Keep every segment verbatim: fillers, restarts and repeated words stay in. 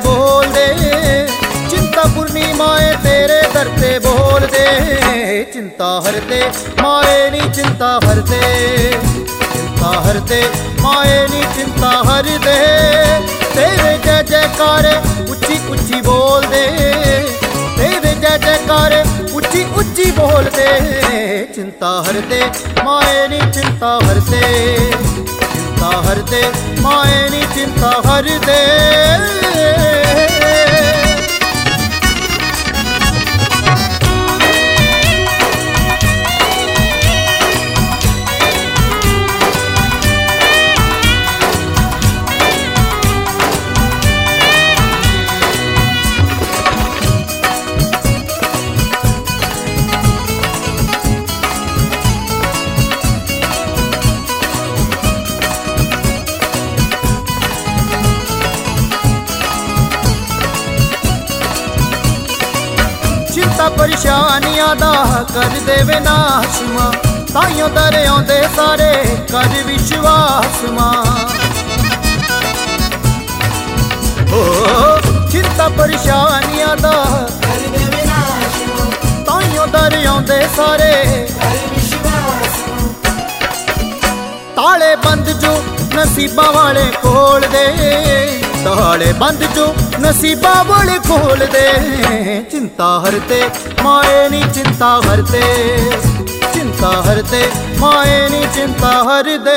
बोल दे, चिंतापूर्णी माए तेरे दर ते बोल दे। चिंता हरते माए नी चिंता हरते, चिंता हरते माए नी चिंता हर दे। तेरे जय जयकार उच्ची उच्ची बोल दे, तेरे जय जयकार उच्ची उच्ची बोल दे। चिंता हरते माए नी चिंता हरते, चिंता हरते माए नी चिंता हर दे। चिंता परेशानियां दा कर देवे नाश मां, ताइयों दर आउंदे सारे कर विश्वास मां। ओ चिंता परेशानियां दा कर देवे नाश मां, ताइयों दर आउंदे सारे कर विश्वास मां। ताले बंद जो नसीबा वाले खोल दे, ताले बंद जो नसीबा वाले खोल दे। चिंता हरते माए नी चिंता हरते, चिंता हरते माए नी चिंता हर दे।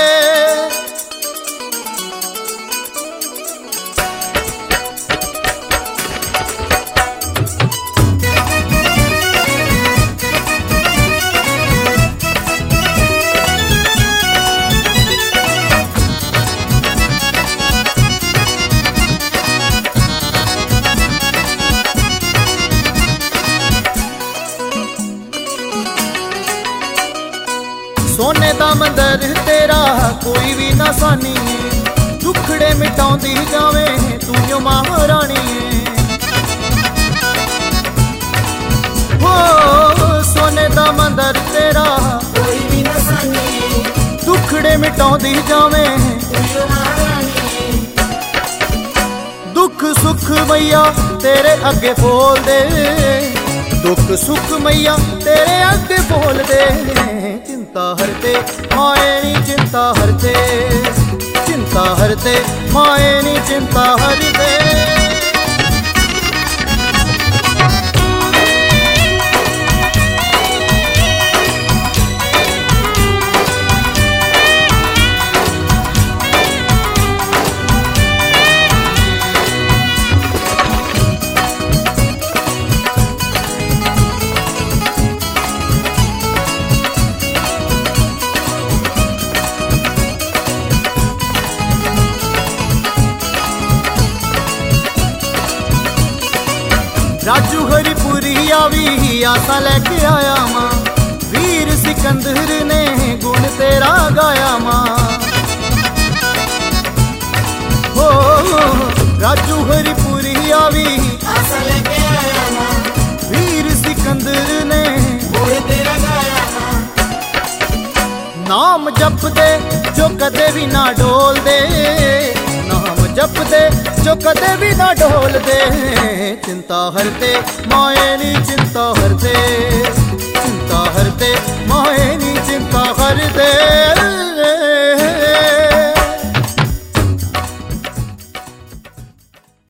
सोने दा मंदिर तेरा कोई भी ना सानी, दुखड़े मिटाउंदी जावे तू जो महारानी। हो सोने दा मंदिर तेरा कोई भी ना सानी, दुखड़े मिटाउंदी जावे तू जो महारानी। दुख सुख मैया तेरे अगे बोल दे, दुख सुख मैया तेरे अगे बोल दे। चिंता हरते माए नी चिंता हरते, चिंता हरते माए नी चिंता हर दे। राजू हरिपुरी आवी आशा लेके आया मां, वीर सिकंदर ने गुण तेरा गाया मां। हो राजू हरिपुरी आवी आशा लेके आया मां, वीर सिकंदर ने गुण तेरा गाया मां। नाम जप दे जो कदे भी ना डोल दे, नाम जप दे जो कदे भी ना डोल दे। चिंता हरते माए नी चिंता हरते, चिंता हरते माए